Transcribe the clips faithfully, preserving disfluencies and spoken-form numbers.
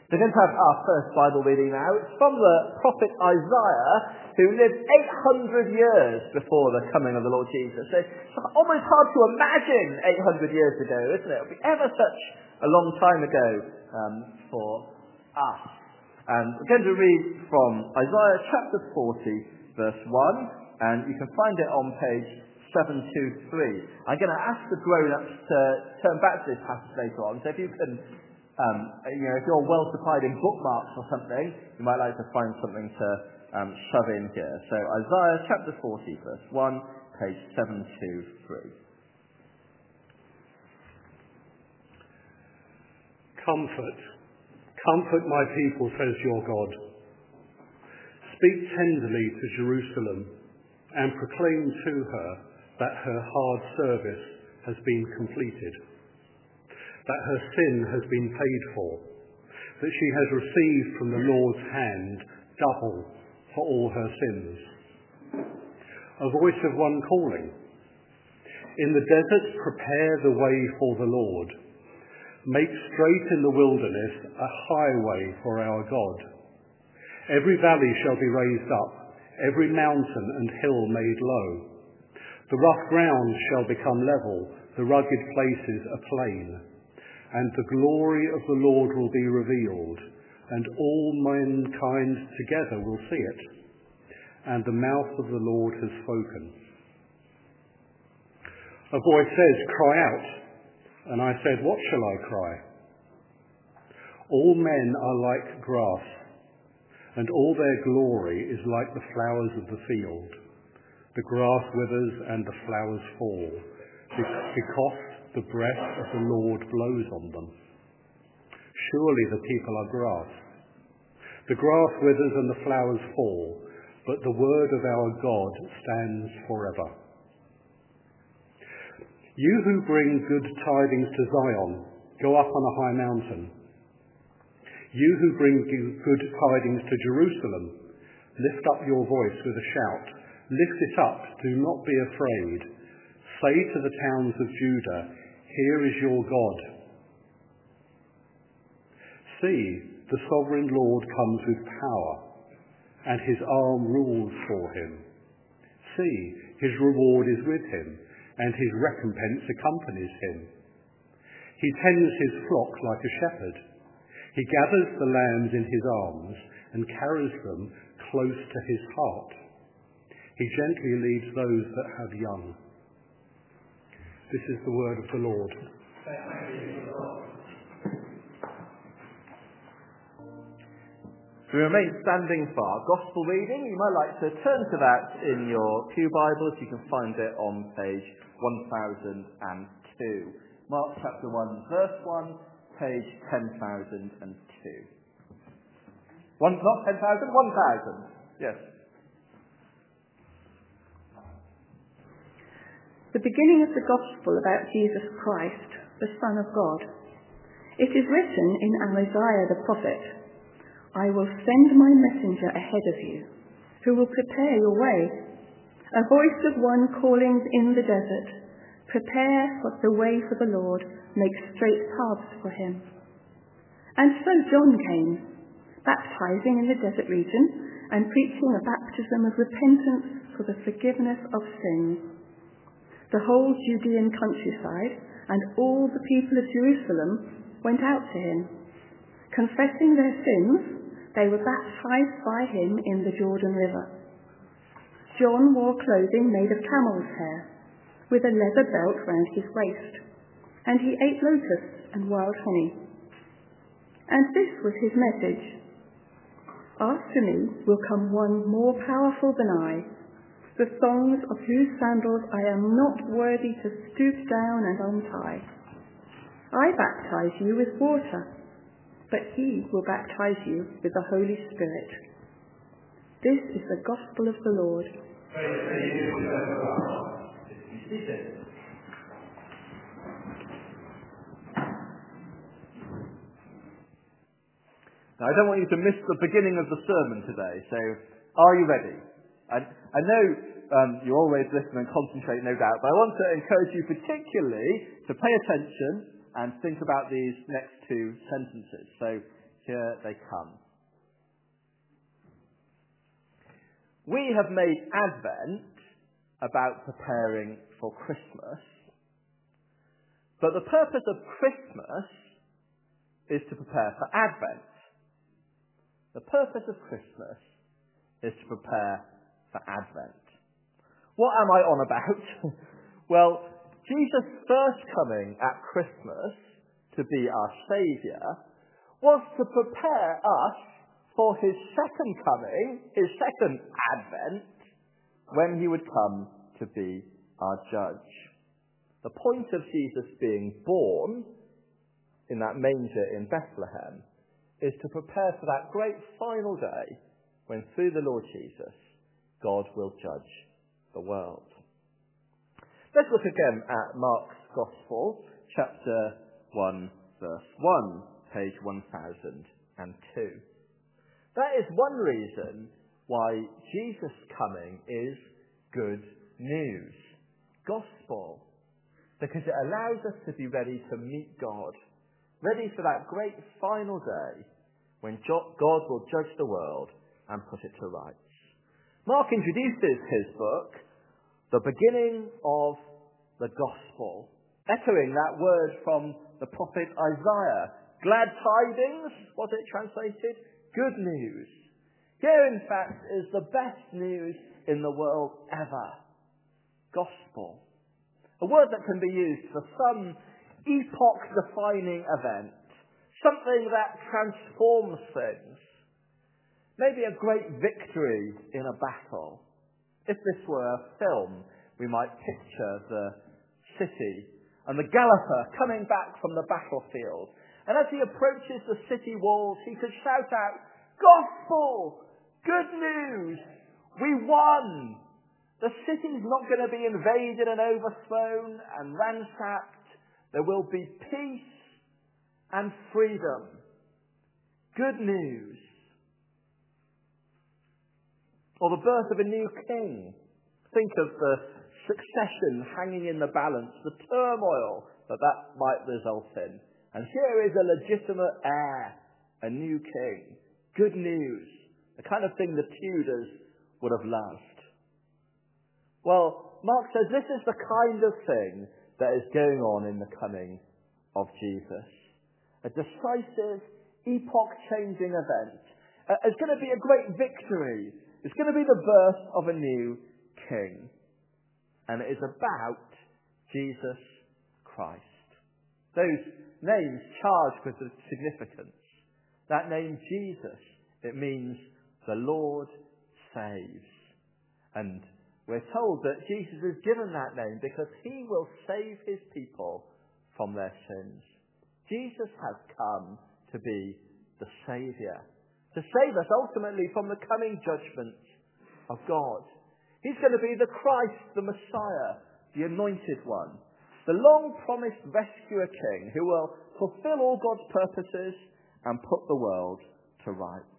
We're going to have our first Bible reading now. It's from the prophet Isaiah, who lived eight hundred years before the coming of the Lord Jesus. So it's almost hard to imagine eight hundred years ago, isn't it? It would be ever such a long time ago um, for us. And we're going to read from Isaiah chapter forty, verse one, and you can find it on page seven twenty-three. I'm going to ask the grown-ups to turn back to this passage later on, so if you can, um, you know, if you're well supplied in bookmarks or something, you might like to find something to um, shove in here. So Isaiah chapter forty, verse one, page seven twenty-three. Comfort, comfort my people, says your God. Speak tenderly to Jerusalem and proclaim to her that her hard service has been completed, that her sin has been paid for, that she has received from the Lord's hand double for all her sins. A voice of one calling, in the desert prepare the way for the Lord, make straight in the wilderness a highway for our God. Every valley shall be raised up, every mountain and hill made low. The rough ground shall become level, the rugged places a plain. And the glory of the Lord will be revealed, and all mankind together will see it. And the mouth of the Lord has spoken. A voice says, cry out. And I said, what shall I cry? All men are like grass, and all their glory is like the flowers of the field. The grass withers and the flowers fall, because the breath of the Lord blows on them. Surely the people are grass. The grass withers and the flowers fall, but the word of our God stands forever. You who bring good tidings to Zion, go up on a high mountain. You who bring good tidings to Jerusalem, lift up your voice with a shout. Lift it up, do not be afraid. Say to the towns of Judah, here is your God. See, the sovereign Lord comes with power, and his arm rules for him. See, his reward is with him, and his recompense accompanies him. He tends his flock like a shepherd. He gathers the lambs in his arms and carries them close to his heart. He gently leads those that have young. This is the word of the Lord. We remain standing for our gospel reading. You might like to turn to that in your pew Bibles. You can find it on page one thousand two. Mark chapter one, verse one, page ten thousand two. One, not ten thousand, one thousand. Yes. The beginning of the gospel about Jesus Christ, the Son of God. It is written in Isaiah the prophet, I will send my messenger ahead of you, who will prepare your way. A voice of one calling in the desert, prepare the way for the Lord, make straight paths for him. And so John came, baptizing in the desert region and preaching a baptism of repentance for the forgiveness of sins. The whole Judean countryside and all the people of Jerusalem went out to him. Confessing their sins, they were baptized by him in the Jordan River. John wore clothing made of camel's hair, with a leather belt round his waist, and he ate locusts and wild honey. And this was his message. After me will come one more powerful than I, the thongs of whose sandals I am not worthy to stoop down and untie. I baptize you with water, but he will baptize you with the Holy Spirit. This is the gospel of the Lord. Praise to you, God. Be seated. Now, I don't want you to miss the beginning of the sermon today, so are you ready? I, I know um, you always listen and concentrate, no doubt, but I want to encourage you particularly to pay attention and think about these next two sentences. So, so Here they come. We have made Advent about preparing for Christmas, but the purpose of Christmas is to prepare for Advent. The purpose of Christmas is to prepare for Advent. What am I on about? Well, Jesus' first coming at Christmas to be our Saviour was to prepare us for his second coming, his second Advent, when he would come to be our judge. The point of Jesus being born in that manger in Bethlehem is to prepare for that great final day when through the Lord Jesus, God will judge the world. Let's look again at Mark's Gospel, chapter one, verse one, page one thousand two. That is one reason why Jesus' coming is good news, gospel, because it allows us to be ready to meet God, ready for that great final day when God will judge the world and put it to rights. Mark introduces his book, the beginning of the gospel, echoing that word from the prophet Isaiah. Glad tidings, was it translated? Good news. Here, in fact, is the best news in the world ever. Gospel. A word that can be used for some epoch-defining event. Something that transforms things. Maybe a great victory in a battle. If this were a film, we might picture the city and the galloper coming back from the battlefield. And as he approaches the city walls, he could shout out, "Gospel! Good news! We won! The city's not going to be invaded and overthrown and ransacked. There will be peace and freedom. Good news." Or the birth of a new king. Think of the succession hanging in the balance, the turmoil that that might result in. And here is a legitimate heir, a new king. Good news. The kind of thing the Tudors would have loved. Well, Mark says this is the kind of thing that is going on in the coming of Jesus. A decisive, epoch-changing event. Uh, it's going to be a great victory. It's going to be the birth of a new king. And it is about Jesus Christ. Those names charged with significance. That name Jesus, it means the Lord saves. And we're told that Jesus is given that name because he will save his people from their sins. Jesus has come to be the Saviour, to save us ultimately from the coming judgment of God. He's going to be the Christ, the Messiah, the Anointed One, the long-promised rescuer king who will fulfill all God's purposes and put the world to rights.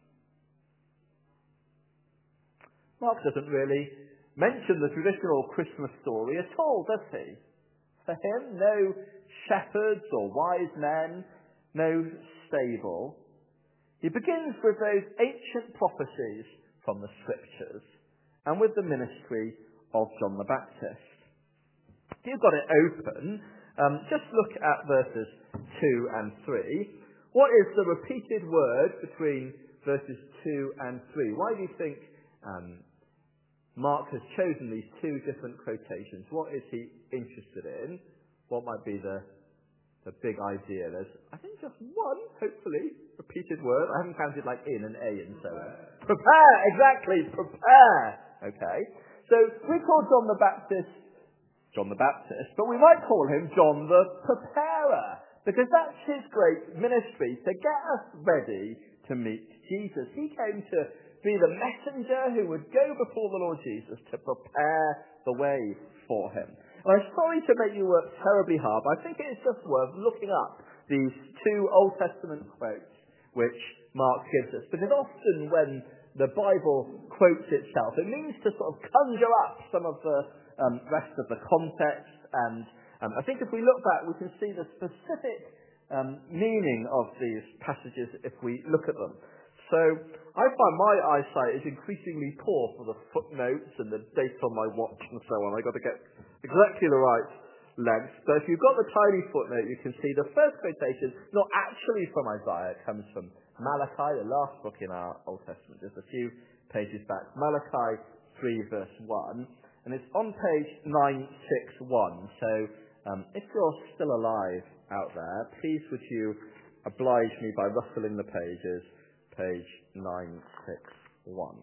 Mark doesn't really mention the traditional Christmas story at all, does he? For him, no shepherds or wise men, no stable. He begins with those ancient prophecies from the Scriptures and with the ministry of John the Baptist. If you've got it open, um, just look at verses two and three. What is the repeated word between verses two and three? Why do you think um, Mark has chosen these two different quotations? What is he interested in? What might be the the big idea? There's, I think, just one, hopefully, repeated word. I haven't counted like in and a and so on. Prepare, exactly, prepare. Okay, so we call John the Baptist John the Baptist, but we might call him John the Preparer, because that's his great ministry, to get us ready to meet Jesus. He came to be the messenger who would go before the Lord Jesus to prepare the way for him. And I'm sorry to make you work terribly hard, but I think it's just worth looking up these two Old Testament quotes which Mark gives us, because often when the Bible quotes itself, it means to sort of conjure up some of the um, rest of the context, and um, I think if we look back, we can see the specific um, meaning of these passages if we look at them. So I find my eyesight is increasingly poor for the footnotes and the date on my watch and so on. I've got to get exactly the right length. But if you've got the tiny footnote, you can see the first quotation, not actually from Isaiah, it comes from Malachi, the last book in our Old Testament, just a few pages back. Malachi three verse one, and it's on page nine sixty-one. So um, if you're still alive out there, please would you oblige me by rustling the pages, page nine sixty-one.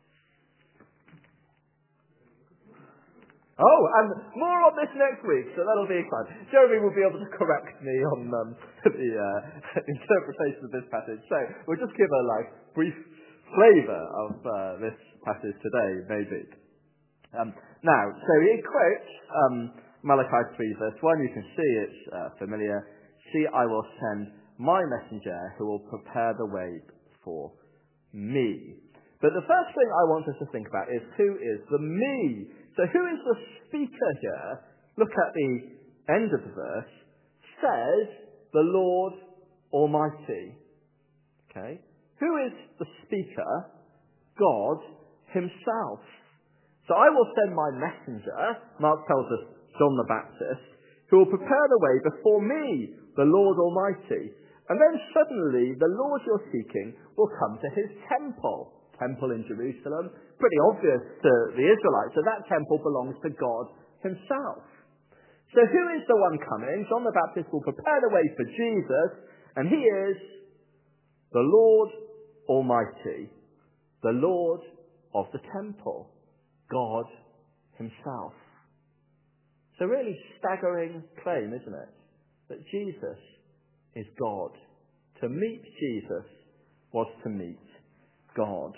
Oh, and more on this next week, so that'll be exciting. Jeremy will be able to correct me on um, the uh, interpretation of this passage. So we'll just give a like brief flavour of uh, this passage today, maybe. Um, now, so he quotes um, Malachi three verse one. You can see it's uh, familiar. See, I will send my messenger who will prepare the way for me. But the first thing I want us to think about is who is the me. So who is the speaker here? Look at the end of the verse. Says the Lord Almighty. Okay. Who is the speaker? God himself. So I will send my messenger, Mark tells us John the Baptist, who will prepare the way before me, the Lord Almighty. And then suddenly the Lord you're seeking will come to his temple. Temple in Jerusalem. Pretty obvious to the Israelites. So that temple belongs to God himself. So who is the one coming? John the Baptist will prepare the way for Jesus, and he is the Lord Almighty, the Lord of the temple, God himself. It's a really staggering claim, isn't it? That Jesus is God. To meet Jesus was to meet God.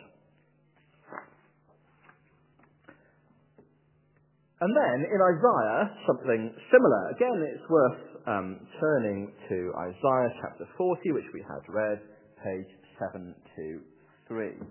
And then in Isaiah, something similar. Again, it's worth um, turning to Isaiah chapter forty, which we had read, page seven to three.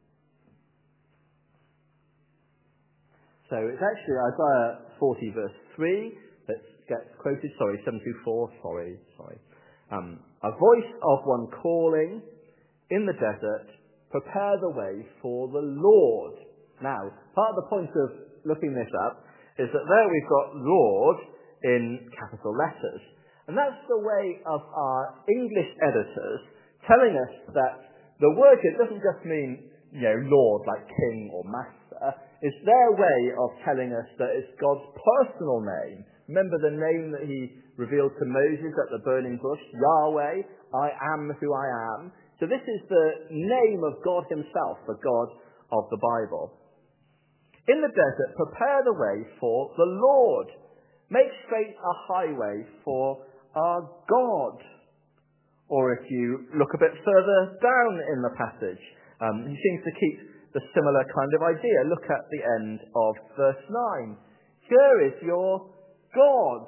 So it's actually Isaiah forty verse three that gets quoted. Sorry, seven to four. Sorry, sorry. Um, a voice of one calling in the desert, prepare the way for the Lord. Now, part of the point of looking this up is that there we've got Lord in capital letters. And that's the way of our English editors telling us that the word here doesn't just mean, you know, Lord, like king or master. It's their way of telling us that it's God's personal name. Remember the name that he revealed to Moses at the burning bush? Yahweh, I am who I am. So this is the name of God himself, the God of the Bible. In the desert, prepare the way for the Lord. Make straight a highway for our God. Or if you look a bit further down in the passage, um, he seems to keep the similar kind of idea. Look at the end of verse nine. Here is your God.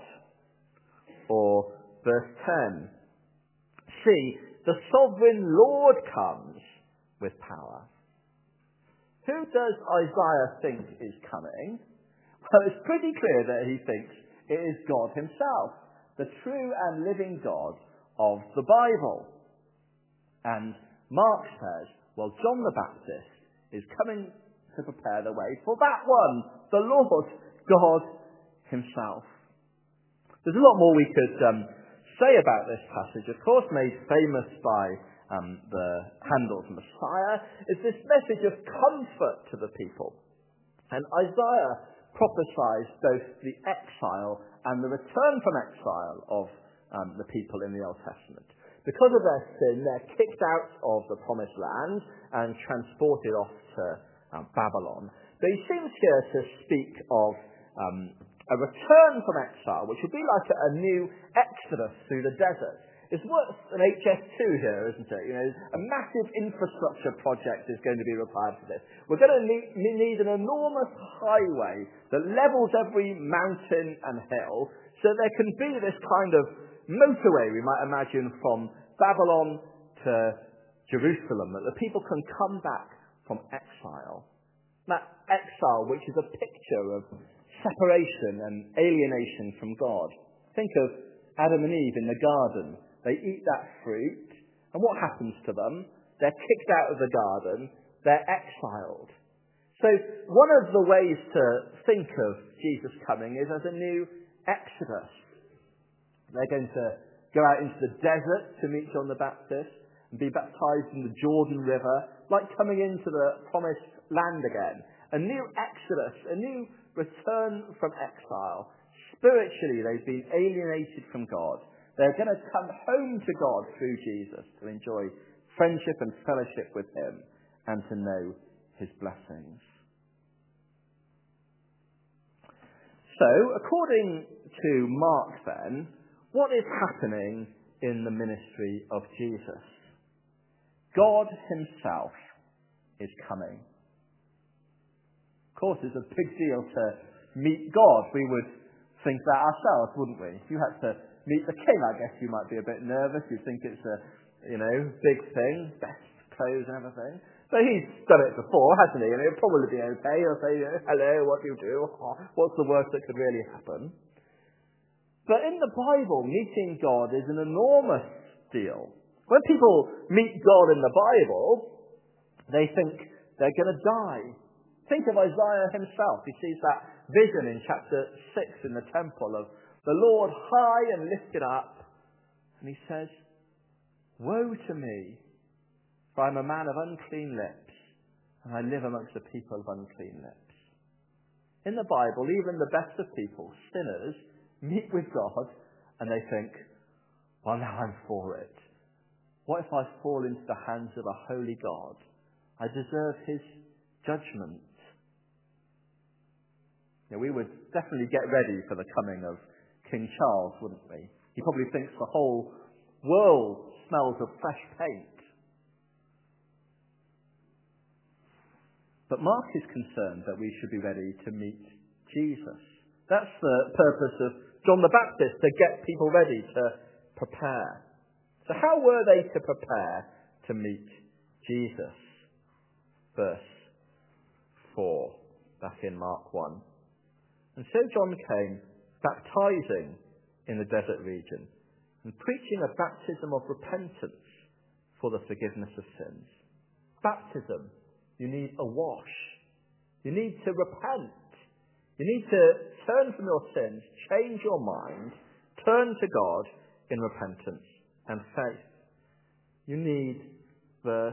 Or verse ten. See, the sovereign Lord comes with power. Who does Isaiah think is coming? Well, it's pretty clear that he thinks it is God himself, the true and living God of the Bible. And Mark says, well, John the Baptist is coming to prepare the way for that one, the Lord God himself. There's a lot more we could um, say about this passage, of course, made famous by Um, the Handel's Messiah, is this message of comfort to the people. And Isaiah prophesies both the exile and the return from exile of um, the people in the Old Testament. Because of their sin, they're kicked out of the promised land and transported off to uh, Babylon. But he seems here to speak of um, a return from exile, which would be like a, a new exodus through the desert. It's worth an H S two here, isn't it? You know, a massive infrastructure project is going to be required for this. We're going to need, need an enormous highway that levels every mountain and hill, so there can be this kind of motorway, we might imagine, from Babylon to Jerusalem, that the people can come back from exile. That exile, which is a picture of separation and alienation from God. Think of Adam and Eve in the garden. they eat that fruit, and what happens to them? They're kicked out of the garden, they're exiled. So one of the ways to think of Jesus coming is as a new exodus. They're going to go out into the desert to meet John the Baptist and be baptized in the Jordan River, like coming into the promised land again. A new exodus, a new return from exile. Spiritually, they've been alienated from God. They're going to come home to God through Jesus to enjoy friendship and fellowship with him and to know his blessings. So, according to Mark then, what is happening in the ministry of Jesus? God himself is coming. Of course, it's a big deal to meet God. We would think that ourselves, wouldn't we? If you had to meet the king, I guess you might be a bit nervous. You'd think it's a, you know, big thing, best clothes and everything. But he's done it before, hasn't he? And it'll probably be okay. He'll say, hello, what do you do? What's the worst that could really happen? But in the Bible, meeting God is an enormous deal. When people meet God in the Bible, they think they're going to die. Think of Isaiah himself. He sees that vision in chapter six in the temple of the Lord high and lifted up. And he says, woe to me, for I'm a man of unclean lips, and I live amongst a people of unclean lips. In the Bible, even the best of people, sinners, meet with God, and they think, well, now I'm for it. What if I fall into the hands of a holy God? I deserve his judgment. You know, we would definitely get ready for the coming of King Charles, wouldn't we? He probably thinks the whole world smells of fresh paint. But Mark is concerned that we should be ready to meet Jesus. That's the purpose of John the Baptist, to get people ready to prepare. So how were they to prepare to meet Jesus? Verse four, back in Mark one. And so John came, baptizing in the desert region, and preaching a baptism of repentance for the forgiveness of sins. Baptism. You need a wash. You need to repent. You need to turn from your sins, change your mind, turn to God in repentance and faith. You need, verse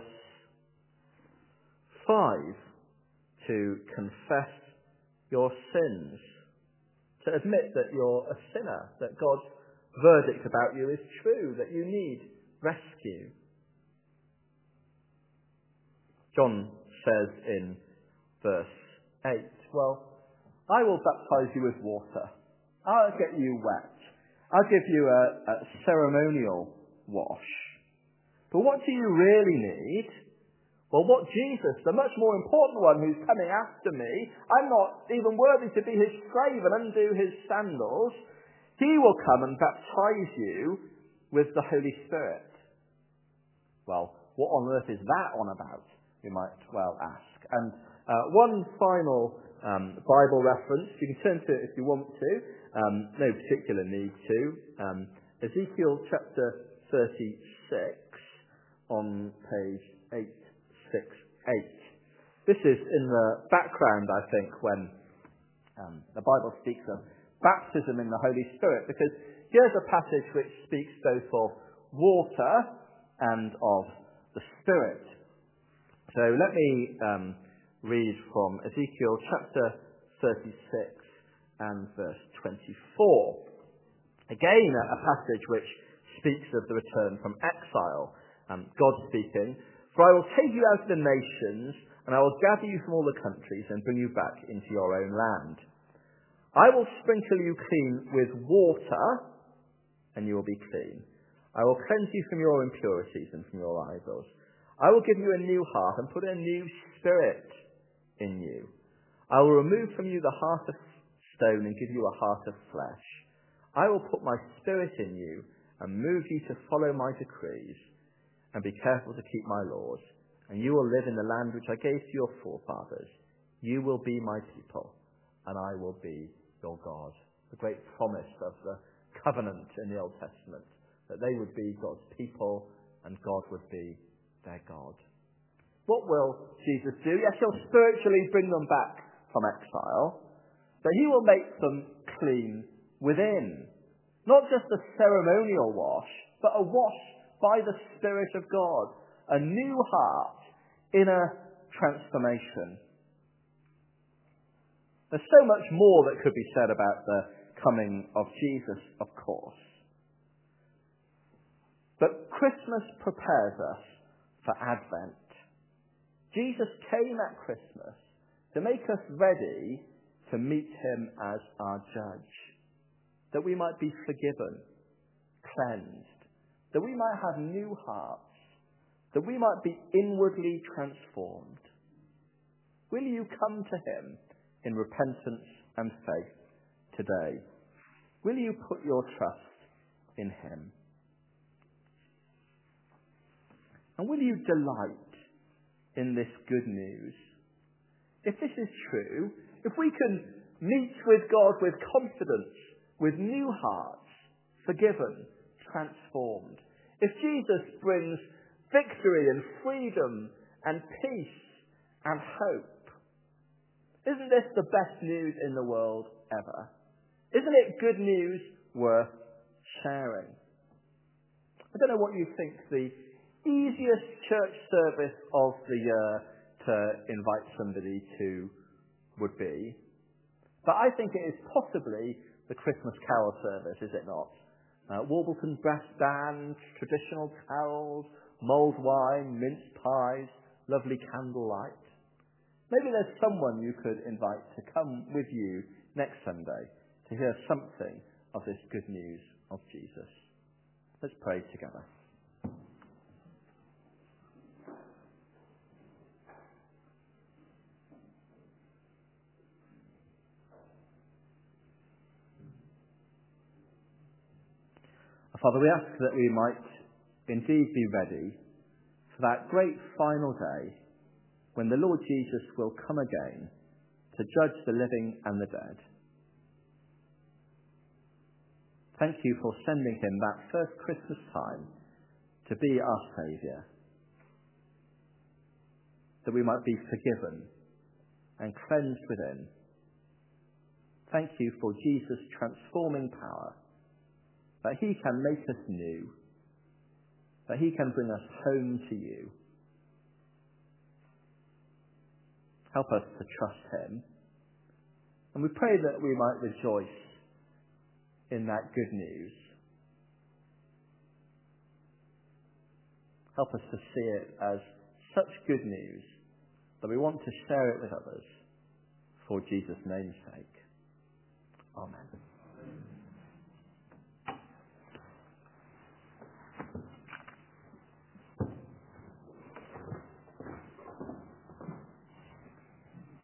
five, to confess your sins, to admit that you're a sinner, that God's verdict about you is true, that you need rescue. John says in verse eight, well, I will baptize you with water. I'll get you wet. I'll give you a, a ceremonial wash. But what do you really need? Well, what Jesus, the much more important one who's coming after me, I'm not even worthy to be his slave and undo his sandals. He will come and baptize you with the Holy Spirit. Well, what on earth is that on about? You might well ask. And uh, one final um, Bible reference, you can turn to it if you want to, um, no particular need to, um, Ezekiel chapter thirty-six on page eight sixty-eight. This is in the background, I think, when um, the Bible speaks of baptism in the Holy Spirit, because here's a passage which speaks both of water and of the Spirit. So let me um, read from Ezekiel chapter thirty-six and verse twenty-four. Again, a passage which speaks of the return from exile. Um, God speaking, for I will take you out of the nations, and I will gather you from all the countries and bring you back into your own land. I will sprinkle you clean with water, and you will be clean. I will cleanse you from your impurities and from your idols. I will give you a new heart and put a new spirit in you. I will remove from you the heart of stone and give you a heart of flesh. I will put my spirit in you and move you to follow my decrees and be careful to keep my laws. And you will live in the land which I gave to your forefathers. You will be my people, and I will be your God. The great promise of the covenant in the Old Testament, that they would be God's people and God would be their God. What will Jesus do? Yes, he'll spiritually bring them back from exile, but he will make them clean within. Not just a ceremonial wash, but a wash by the Spirit of God. A new heart, inner transformation. There's so much more that could be said about the coming of Jesus, of course. But Christmas prepares us for Advent. Jesus came at Christmas to make us ready to meet him as our judge, that we might be forgiven, cleansed, that we might have new hearts, that we might be inwardly transformed. Will you come to him in repentance and faith today? Will you put your trust in him? And will you delight in this good news? If this is true, if we can meet with God with confidence, with new hearts, forgiven, transformed, if Jesus brings victory and freedom and peace and hope, isn't this the best news in the world ever? Isn't it good news worth sharing? I don't know what you think the easiest church service of the year to invite somebody to would be, but I think it is possibly the Christmas carol service, is it not? Uh, Warbleton's brass band, traditional carols, mulled wine, mince pies, lovely candlelight. Maybe there's someone you could invite to come with you next Sunday to hear something of this good news of Jesus. Let's pray together. Father, we ask that we might indeed be ready for that great final day when the Lord Jesus will come again to judge the living and the dead. Thank you for sending him that first Christmas time to be our Saviour, that we might be forgiven and cleansed within. Thank you for Jesus' transforming power, that he can make us new, that he can bring us home to you. Help us to trust him. And we pray that we might rejoice in that good news. Help us to see it as such good news that we want to share it with others for Jesus' name's sake. Amen.